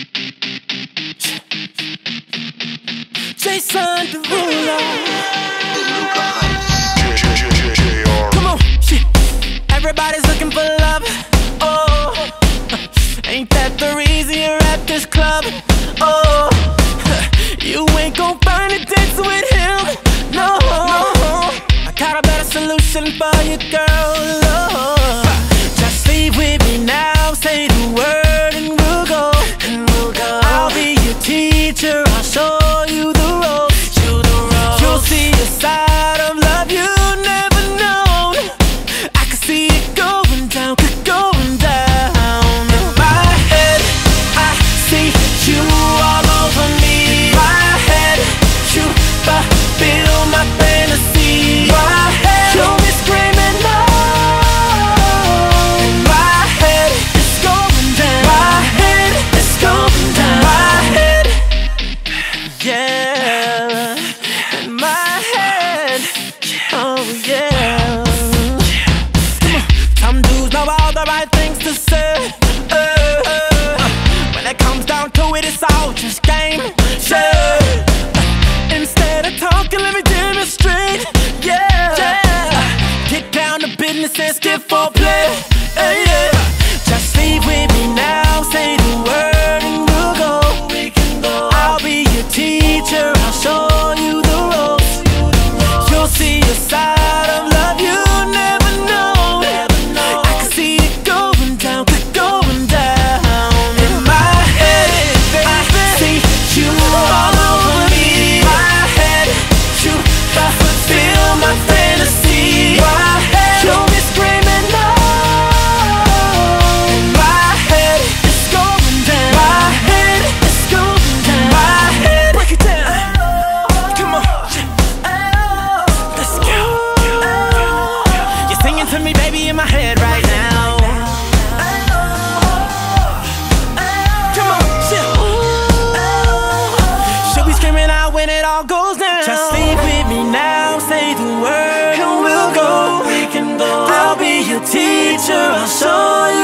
Jason Derulo. Come on, shit. Everybody's looking for love. Oh, ain't that the reason you're at this club? Oh, you ain't gon' find a dance with him. No, I got a better solution for you, girl. Oh, just leave with me now. Say the word and we'll go. I'll be your teacher. I'll show you the ropes. You'll see a side of love you never known. I can see it going down, going down. In my head, I see you all over me. My head, you fulfill my fantasy. My head, you'll be screaming no. In my head, it's going down. My head, it's going down. My head, yeah. In my head, oh yeah. Some dudes know all the right things to say. When it comes down to it, it's all just game. Yeah. Instead of talking, let me demonstrate. Yeah. Get down to business and skip for play. Yeah. Just leave with me now. Say the word and we'll go. I'll be your teacher. I'll show you the ropes. You'll see a side of love you never know. I can see it going down, going down. In my head, I see you all over me. My head, you fulfill my fantasy. My head, you'll be screaming no. In my head, it's going down. My head, it's going down. My head, break it down. Come on, let's go. You're singing to me, baby, in my head right now. Come on, chill. She'll be screaming out when it all goes down. Just leave with me now, say the word and we'll go. I'll be your teacher, I'll show you